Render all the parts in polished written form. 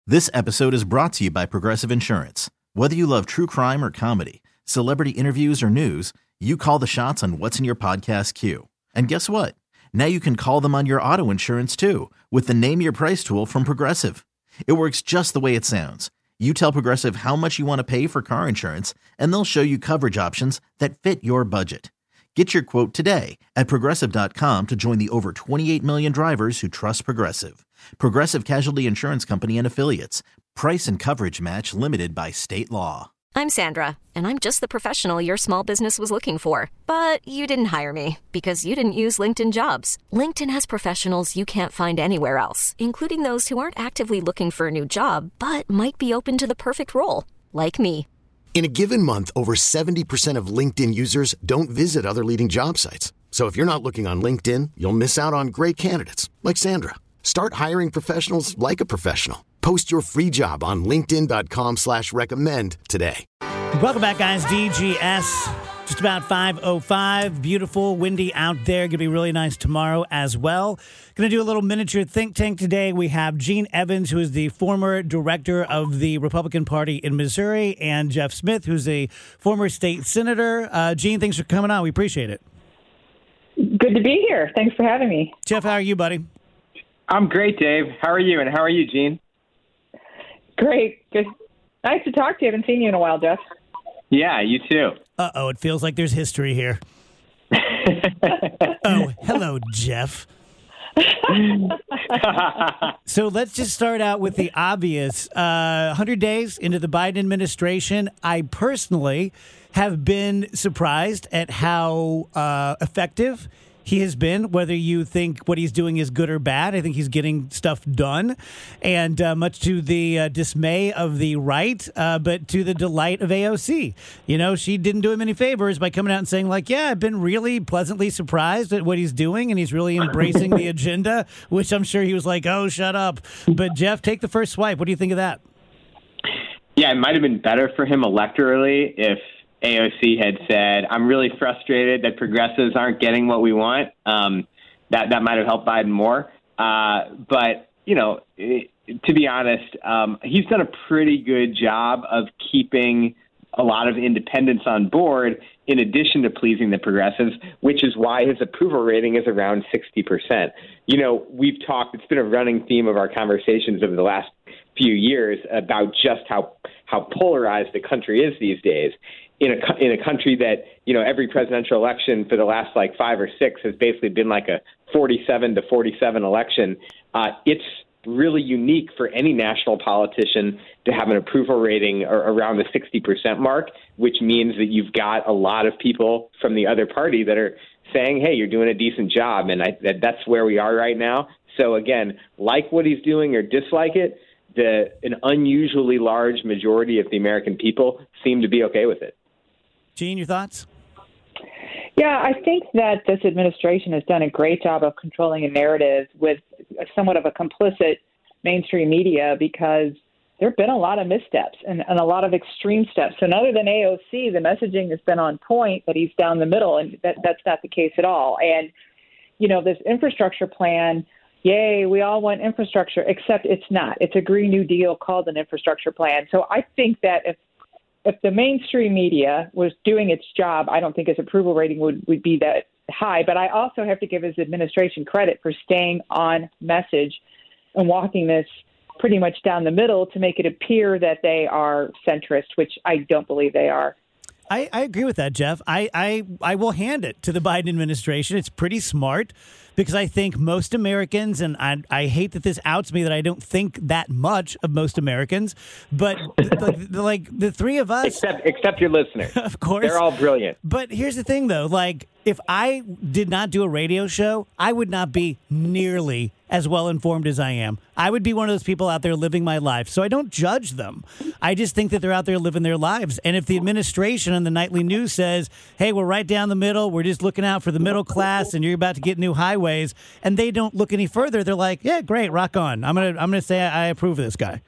This episode is brought to you by Progressive Insurance. Whether you love true crime or comedy, celebrity interviews or news, you call the shots on what's in your podcast queue. And guess what? Now you can call them on your auto insurance too with the Name Your Price tool from Progressive. It works just the way it sounds. You tell Progressive how much you want to pay for car insurance, and they'll show you coverage options that fit your budget. Get your quote today at Progressive.com to join the over 28 million drivers who trust Progressive. Progressive Casualty Insurance Company and Affiliates. Price and coverage match limited by state law. I'm Sandra, and I'm just the professional your small business was looking for. But you didn't hire me because you didn't use LinkedIn Jobs. LinkedIn has professionals you can't find anywhere else, including those who aren't actively looking for a new job, but might be open to the perfect role, like me. In a given month, over 70% of LinkedIn users don't visit other leading job sites. So if you're not looking on LinkedIn, you'll miss out on great candidates like Sandra. Start hiring professionals like a professional. Post your free job on linkedin.com/recommend today. Welcome back, guys. DGS. Just about 5:05. Beautiful, windy out there. Going to be really nice tomorrow as well. Going to do a little miniature think tank today. We have Gene Evans, who is the former director of the Republican Party in Missouri, and Jeff Smith, who's a former state senator. Gene, thanks for coming on. We appreciate it. Good to be here. Thanks for having me. Jeff, how are you, buddy? I'm great, Dave. How are you? And how are you, Gene? Great. Good. Nice to talk to you. I haven't seen you in a while, Jeff. Yeah, you too. Uh-oh, it feels like there's history here. Oh, hello, Jeff. So let's just start out with the obvious. 100 days into the Biden administration, I personally have been surprised at how effective he has been, whether you think what he's doing is good or bad. I think he's getting stuff done, and much to the dismay of the right, but to the delight of AOC. You know, she didn't do him any favors by coming out and saying, like, yeah, I've been really pleasantly surprised at what he's doing, and he's really embracing the agenda, which I'm sure he was like, oh, shut up. But, Jeff, take the first swipe. What do you think of that? Yeah, it might have been better for him electorally if AOC had said, I'm really frustrated that progressives aren't getting what we want. That might have helped Biden more. But, you know, to be honest, he's done a pretty good job of keeping a lot of independents on board in addition to pleasing the progressives, which is why his approval rating is around 60%. You know, we've talked, it's been a running theme of our conversations over the last few years about just how polarized the country is these days. In a country that, you know, every presidential election for the last like 5 or 6 has basically been like a 47-47 election, it's really unique for any national politician to have an approval rating around the 60% mark, which means that you've got a lot of people from the other party that are saying, hey, you're doing a decent job. And that's where we are right now. So, again, like what he's doing or dislike it, an unusually large majority of the American people seem to be okay with it. Gene, your thoughts? Yeah, I think that this administration has done a great job of controlling a narrative with somewhat of a complicit mainstream media because there have been a lot of missteps and a lot of extreme steps. And other than AOC, the messaging has been on point, but he's down the middle, and that's not the case at all. And, you know, this infrastructure plan, yay, we all want infrastructure, except it's not. It's a Green New Deal called an infrastructure plan. So I think that if the mainstream media was doing its job, I don't think his approval rating would be that high. But I also have to give his administration credit for staying on message and walking this pretty much down the middle to make it appear that they are centrist, which I don't believe they are. I agree with that, Jeff. I will hand it to the Biden administration. It's pretty smart because I think most Americans, and I hate that this outs me that I don't think that much of most Americans, but like the three of us. Except your listeners. Of course. They're all brilliant. But here's the thing, though. Like, if I did not do a radio show, I would not be nearly as well informed as I am. I would be one of those people out there living my life. So I don't judge them. I just think that they're out there living their lives. And if the administration and the nightly news says, hey, we're right down the middle, we're just looking out for the middle class and you're about to get new highways, and they don't look any further, they're like, yeah, great, rock on. I'm gonna say I approve of this guy.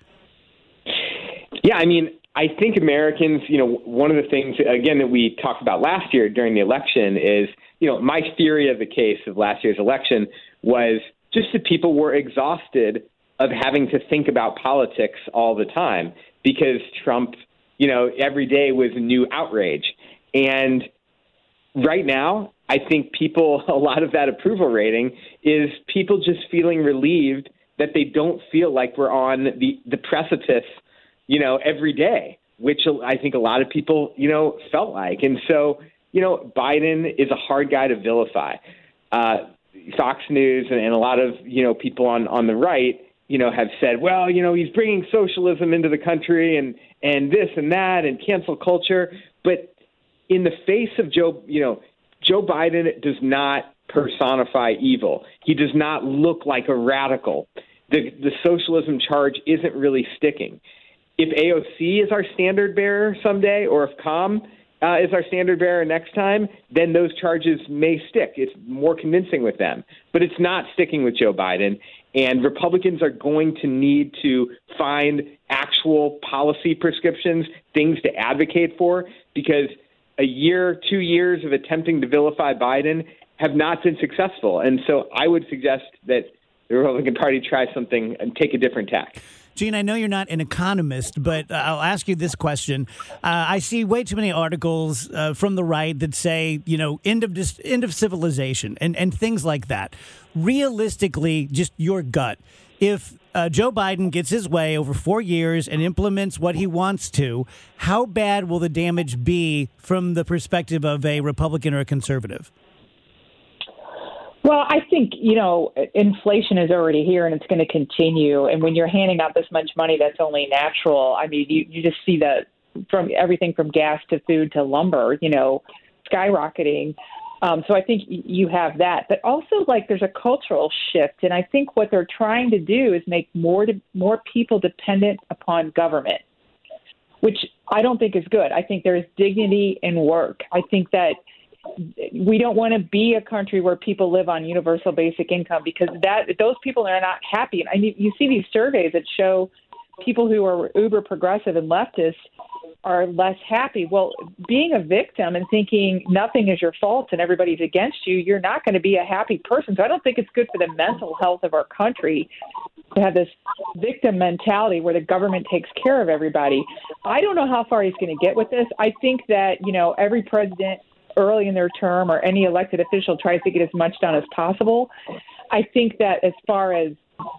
Yeah, I mean, I think Americans, you know, one of the things, again, that we talked about last year during the election is, you know, my theory of the case of last year's election was just that people were exhausted of having to think about politics all the time because Trump, every day was a new outrage. And right now, I think a lot of that approval rating is people just feeling relieved that they don't feel like we're on the precipice, every day, which I think a lot of people, felt like. And so, Biden is a hard guy to vilify. Fox News and a lot of, people on the right, have said, well, he's bringing socialism into the country and this and that and cancel culture. But in the face of Joe Biden does not personify evil. He does not look like a radical. The socialism charge isn't really sticking. If AOC is our standard bearer someday, or if Calm is our standard bearer next time, then those charges may stick. It's more convincing with them. But it's not sticking with Joe Biden. And Republicans are going to need to find actual policy prescriptions, things to advocate for, because a year, 2 years of attempting to vilify Biden have not been successful. And so I would suggest that the Republican Party try something and take a different tack. Gene, I know you're not an economist, but I'll ask you this question. I see way too many articles from the right that say, end of civilization and things like that. Realistically, just your gut. If Joe Biden gets his way over 4 years and implements what he wants to, how bad will the damage be from the perspective of a Republican or a conservative? Well, I think, inflation is already here and it's going to continue. And when you're handing out this much money, that's only natural. I mean, you just see that from everything from gas to food to lumber, skyrocketing. So I think you have that. But also, there's a cultural shift. And I think what they're trying to do is make more people dependent upon government, which I don't think is good. I think there's dignity in work. I think that we don't want to be a country where people live on universal basic income because those people are not happy. And you see these surveys that show people who are uber progressive and leftists are less happy. Well, being a victim and thinking nothing is your fault and everybody's against you, you're not going to be a happy person. So I don't think it's good for the mental health of our country to have this victim mentality where the government takes care of everybody. I don't know how far he's going to get with this. I think that, every president early in their term or any elected official tries to get as much done as possible. I think that as far as,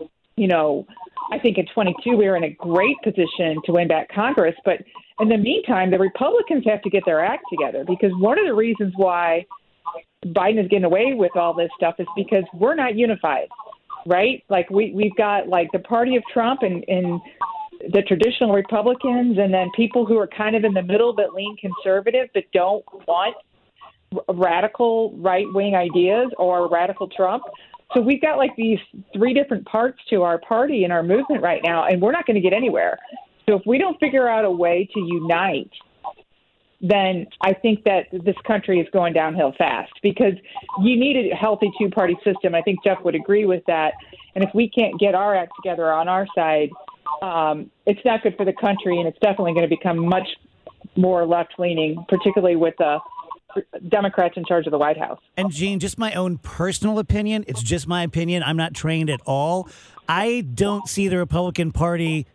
I think in 22 we were in a great position to win back Congress. But in the meantime, the Republicans have to get their act together because one of the reasons why Biden is getting away with all this stuff is because we're not unified, right? We've got the party of Trump and the traditional Republicans and then people who are kind of in the middle but lean conservative but don't want radical right-wing ideas or radical Trump. So we've got these three different parts to our party and our movement right now, and we're not going to get anywhere. So if we don't figure out a way to unite, then I think that this country is going downhill fast because you need a healthy two-party system. I think Jeff would agree with that. And if we can't get our act together on our side, it's not good for the country, and it's definitely going to become much more left-leaning, particularly with Democrats in charge of the White House. And Gene, just my own personal opinion, it's just my opinion, I'm not trained at all. I don't see the Republican Party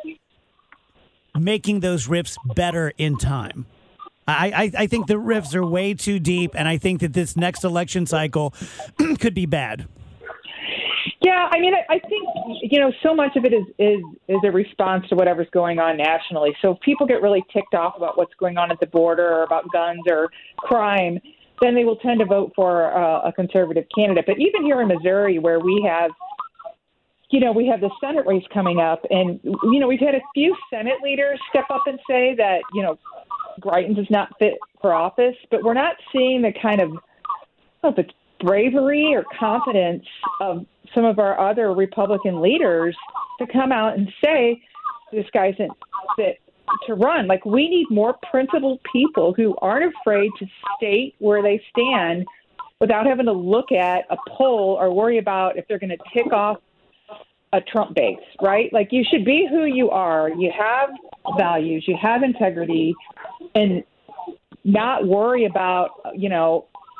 making those rifts better in time. I think the rifts are way too deep, and I think that this next election cycle could be bad. Yeah, I mean, I think, so much of it is a response to whatever's going on nationally. So if people get really ticked off about what's going on at the border or about guns or crime, then they will tend to vote for a conservative candidate. But even here in Missouri, where we have the Senate race coming up, and, we've had a few Senate leaders step up and say that, Greitens is not fit for office, but we're not seeing the kind of the bravery or confidence of some of our other Republican leaders to come out and say this guy isn't fit to run. We need more principled people who aren't afraid to state where they stand without having to look at a poll or worry about if they're going to tick off a Trump base, right? You should be who you are. You have values, you have integrity, and not worry about,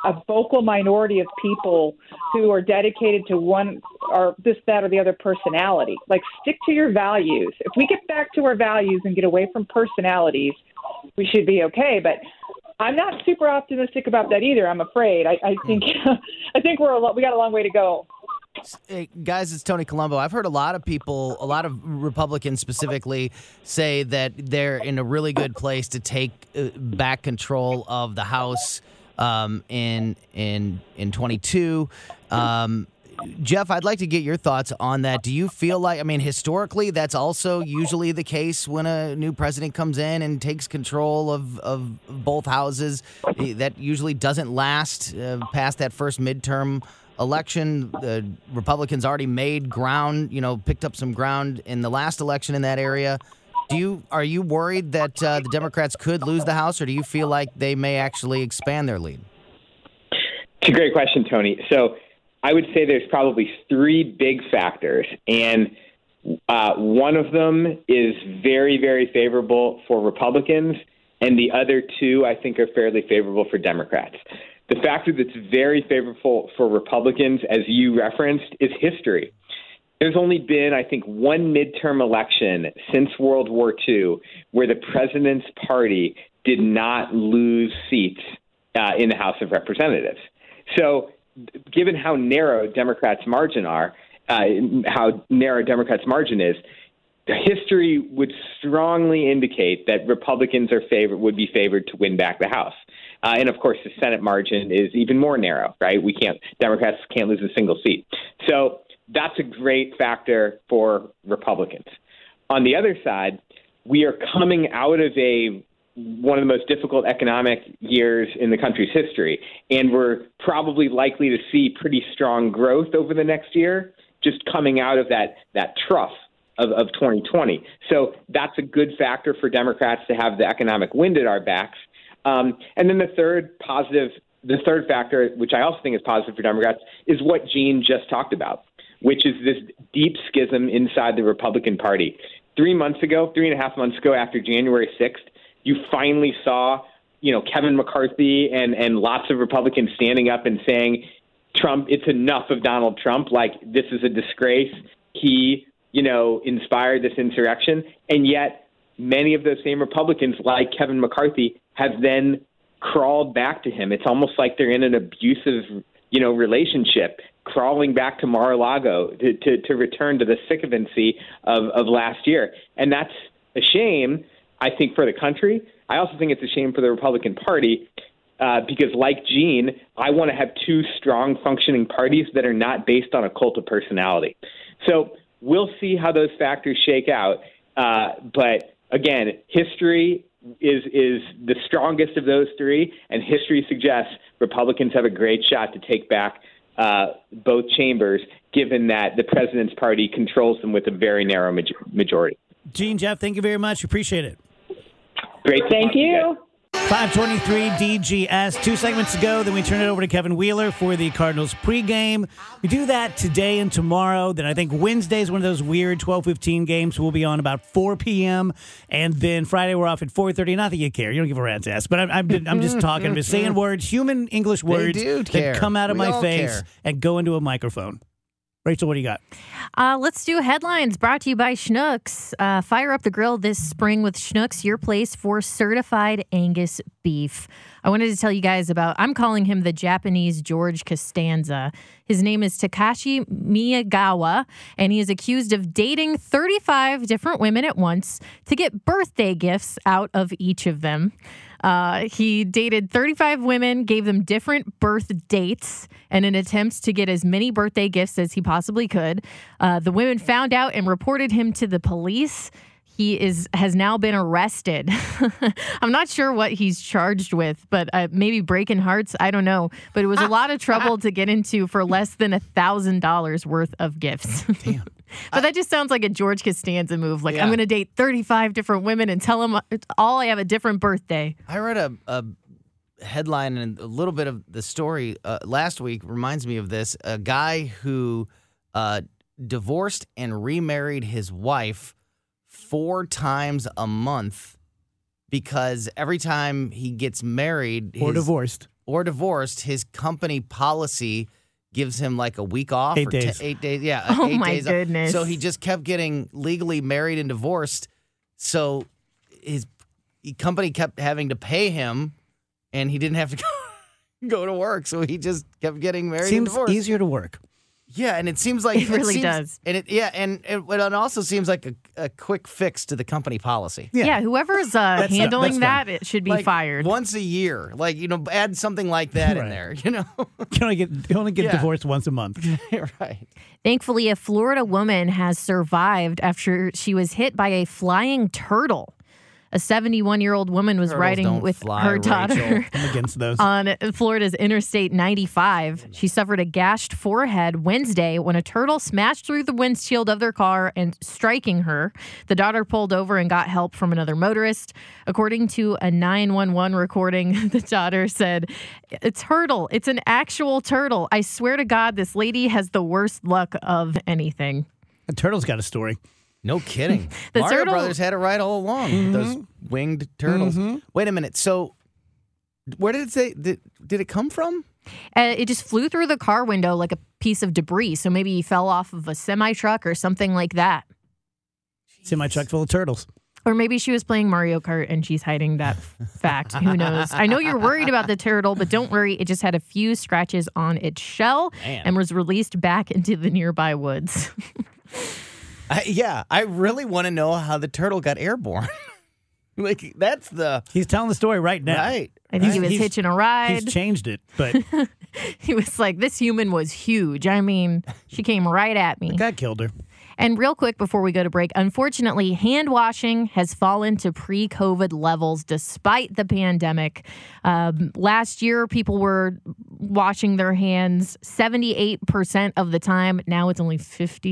a vocal minority of people who are dedicated to one or this, that, or the other personality. Like, stick to your values. If we get back to our values and get away from personalities, we should be okay. But I'm not super optimistic about that either. I'm afraid. I think we got a long way to go. Hey, guys, it's Tony Colombo. I've heard a lot of people, a lot of Republicans specifically, say that they're in a really good place to take back control of the House in 22. Jeff, I'd like to get your thoughts on that. Do you feel like, historically, that's also usually the case when a new president comes in and takes control of both houses? That usually doesn't last past that first midterm election. The Republicans already made ground, picked up some ground in the last election in that area. Are you worried that the Democrats could lose the House, or do you feel like they may actually expand their lead? It's a great question, Tony. So I would say there's probably three big factors, and one of them is very, very favorable for Republicans, and the other two I think are fairly favorable for Democrats. The factor that's very favorable for Republicans, as you referenced, is history. There's only been, I think, one midterm election since World War II where the president's party did not lose seats in the House of Representatives. So given how narrow Democrats' margin is, history would strongly indicate that Republicans would be favored to win back the House. And of course, the Senate margin is even more narrow, right? Democrats can't lose a single seat. So that's a great factor for Republicans. On the other side, we are coming out of one of the most difficult economic years in the country's history, and we're probably likely to see pretty strong growth over the next year, just coming out of that trough of 2020. So that's a good factor for Democrats to have the economic wind at our backs. And then the third factor, which I also think is positive for Democrats, is what Gene just talked about, which is this deep schism inside the Republican Party. 3.5 months ago, after January 6th, you finally saw, Kevin McCarthy and lots of Republicans standing up and saying, Trump, it's enough of Donald Trump. Like, this is a disgrace. He, inspired this insurrection. And yet many of those same Republicans, like Kevin McCarthy, have then crawled back to him. It's almost like they're in an abusive, relationship, crawling back to Mar-a-Lago to return to the sycophancy of last year. And that's a shame, I think, for the country. I also think it's a shame for the Republican Party because, like Gene, I want to have two strong functioning parties that are not based on a cult of personality. So we'll see how those factors shake out. But again, history is the strongest of those three, and history suggests Republicans have a great shot to take back both chambers, given that the president's party controls them with a very narrow majority. Gene, Jeff, thank you very much. Appreciate it. Great. Thank you. 523 DGS. 2 segments ago, then we turn it over to Kevin Wheeler for the Cardinals pregame. We do that today and tomorrow. Then I think Wednesday is one of those weird 12:15 games. We'll be on about 4 p.m. And then Friday we're off at 4:30. Not that you care. You don't give a rat's ass. But I'm just talking. I'm just saying words, human English words that come out of my face and go into a microphone. Rachel, what do you got? Let's do headlines brought to you by Schnucks. Fire up the grill this spring with Schnucks, your place for certified Angus beef. I wanted to tell you guys I'm calling him the Japanese George Costanza. His name is Takashi Miyagawa, and he is accused of dating 35 different women at once to get birthday gifts out of each of them. He dated 35 women, gave them different birth dates in an attempt to get as many birthday gifts as he possibly could. The women found out and reported him to the police. He has now been arrested. I'm not sure what he's charged with, but maybe breaking hearts. I don't know. But it was a lot of trouble to get into for less than $1,000 worth of gifts. Damn. But that just sounds like a George Costanza move. Like, I'm going to date 35 different women and tell them all I have a different birthday. I read a headline and a little bit of the story last week reminds me of this. A guy who divorced and remarried his wife 4 times a month because every time he gets married... Or divorced. or divorced, his company policy gives him like a week off. 8 days. 8 days. Yeah. Oh, 8 my days off. goodness. So he just kept getting legally married and divorced. So his company kept having to pay him, and he didn't have to go to work. So he just kept getting married and Seems divorced. easier to work. Yeah, and it seems like It really does. And it also seems like a quick fix to the company policy. Yeah, whoever's handling that's that, it should be Like fired. once a year, add something like that in Right. there. You only get Yeah. divorced once a month. Right. Thankfully, a Florida woman has survived after she was hit by a flying turtle. A 71-year-old woman was Turtles riding don't with fly, her daughter Rachel. I'm against those. on Florida's Interstate 95. She suffered a gashed forehead Wednesday when a turtle smashed through the windshield of their car and striking her. The daughter pulled over and got help from another motorist. According to a 911 recording, the daughter said, "A turtle. It's an actual turtle. I swear to God, this lady has the worst luck of anything." The turtle's got a story. No kidding. The Mario turtle- Brothers had it right all along. Those winged turtles. Wait a minute. So, where did it say? Did it come from? It just flew through the car window like a piece of debris. So maybe he fell off of a semi-truck or something like that. Semi-truck full of turtles. Or maybe she was playing Mario Kart and she's hiding that fact. Who knows? I know you're worried about the turtle, but don't worry. It just had a few scratches on its shell and was released back into the nearby woods. I really want to know how the turtle got airborne. That's the He's telling the story right now. right. I think he was He's- hitching a ride. He's changed it, but He was like, this human was huge. I mean, she came right at me. God killed her. And real quick before we go to break, unfortunately, hand washing has fallen to pre-COVID levels despite the pandemic. Last year, people were washing their hands 78% of the time. Now it's only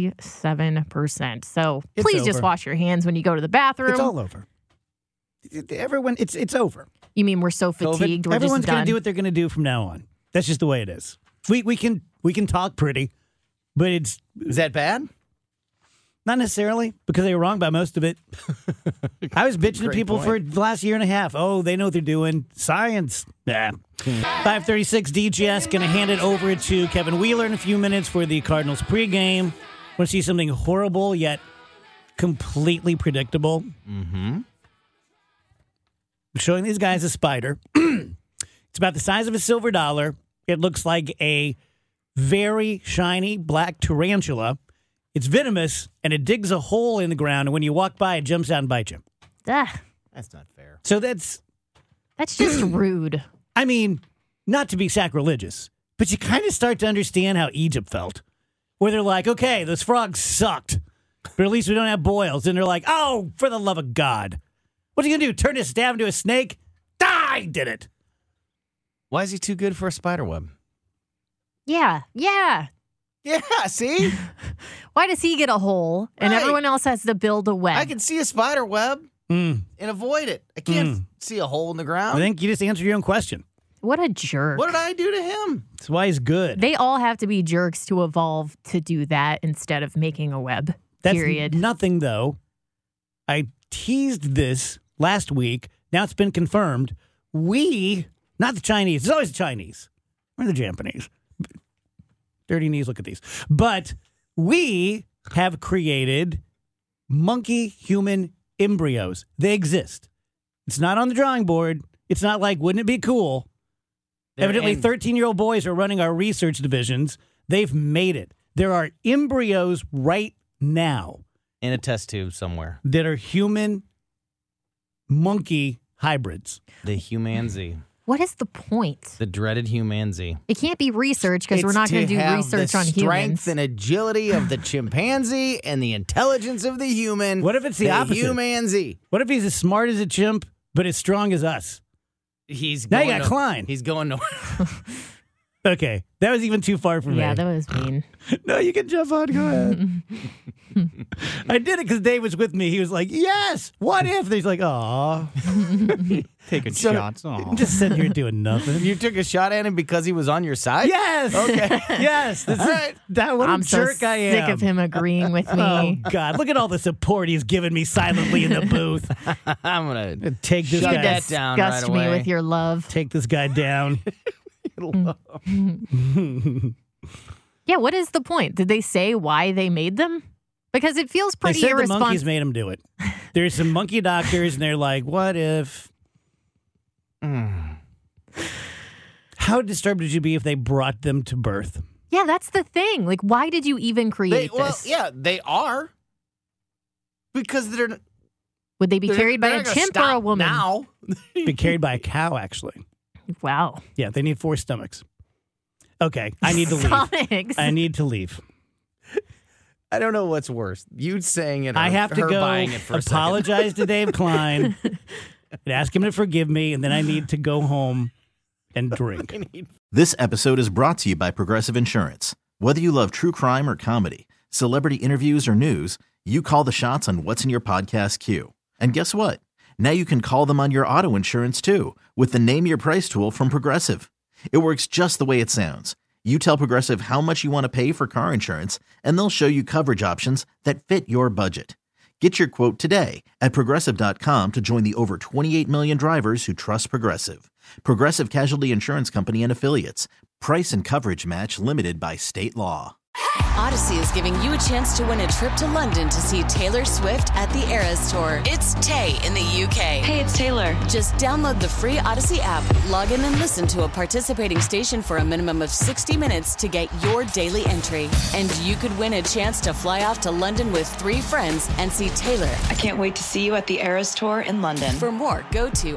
57%. So It's please just over. wash your hands when you go to the bathroom. It's all over. Everyone, it's over. You mean we're so fatigued? We're Everyone's just going done. to do what they're going to do from now on. That's just the way it is. We can talk pretty, but it's Is that bad? not necessarily because they were wrong about most of it. I was bitching to Great people for the last year and a half. Oh, they know what they're doing. Science. Nah. 5:36 DGS going to hand it over to Kevin Wheeler in a few minutes for the Cardinals pregame. Want to see something horrible yet completely predictable? Mm-hmm. I'm showing these guys a spider. It's about the size of a silver dollar. It looks like a very shiny black tarantula. It's venomous, and it digs a hole in the ground, and when you walk by, it jumps out and bites you. Ugh, That's not fair. So that's, that's just rude. I mean, not to be sacrilegious, but you kind of start to understand how Egypt felt, where they're like, okay, those frogs sucked, but at least we don't have boils. And they're like, oh, for the love of God. What's he going to do, turn his staff into a snake? I did it. Why is he too good for a spider web? Yeah. Yeah, see? Why does he get a hole and Right. everyone else has to build a web? I can see a spider web Mm. and avoid it. I can't see a hole in the I ground. think you just answered your own question. What a jerk. What did I do to him? That's why he's good. They all have to be jerks to evolve to do that instead of making a web. That's period. nothing, though. I teased this last week. Now it's been confirmed. We, not the Chinese. It's always the Chinese. Or the Japanese. Dirty knees, look at these. But we have created monkey-human embryos. They exist. It's not on the drawing board. It's not like, wouldn't it be cool? Evidently, 13-year-old boys are running our research divisions. They've made it. There are embryos right now In a test tube somewhere. that are human monkey hybrids. The humanzy. What is the point? The dreaded humanzy. It can't be research because we're not going to do research on the humans. strength and agility of the chimpanzee and the intelligence of the human. What if it's the opposite? Humanzy. What if he's as smart as a chimp, but as strong as us? He's Now you going got to Klein. He's going to. Okay, that was even too far for me. Yeah, that was mean. No, you can jump on. Go ahead. I did it because Dave was with me. He was like, yes, what if? And he's like, aw. Taking shots. Aw. I'm just sitting here doing nothing. You took a shot at him because he was on your side? Yes. Okay. Yes. This All is, right. that, what a I'm so jerk I am. sick of him agreeing with me. Oh, God. Look at all the support he's given me silently in the booth. I'm going to Take this shut guy that down Disgust right me away. with your love. Take this guy down. Yeah, what is the point? Did they say why they made them? Because it feels pretty They said irresponsible. the monkeys made them do it. There's some monkey doctors, and they're like, what if... How disturbed would you be if they brought them to birth? Yeah, that's the thing. Like, why did you even create this? Yeah, they are. Because they're... Would they be carried by a chimp or a woman? Now. Be carried by a cow, actually. Wow. Yeah, they need 4 stomachs. Okay, I need to leave. Stomachs. I need to leave. I don't know what's worse. You saying it or I have to her go buying it for a second. apologize to Dave Klein and ask him to forgive me, and then I need to go home and drink. This episode is brought to you by Progressive Insurance. Whether you love true crime or comedy, celebrity interviews or news, you call the shots on what's in your podcast queue. And guess what? Now you can call them on your auto insurance too with the Name Your Price tool from Progressive. It works just the way it sounds. You tell Progressive how much you want to pay for car insurance, and they'll show you coverage options that fit your budget. Get your quote today at Progressive.com to join the over 28 million drivers who trust Progressive. Progressive Casualty Insurance Company and Affiliates. Price and coverage match limited by state law. Odyssey is giving you a chance to win a trip to London to see Taylor Swift at the Eras Tour. It's Tay in the UK. Hey, it's Taylor. Just download the free Odyssey app, log in and listen to a participating station for a minimum of 60 minutes to get your daily entry. And you could win a chance to fly off to London with 3 friends and see Taylor. I can't wait to see you at the Eras Tour in London. For more, go to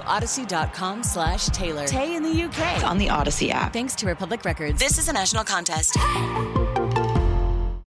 odyssey.com/Taylor. Tay in the UK. It's on the Odyssey app. Thanks to Republic Records. This is a national contest.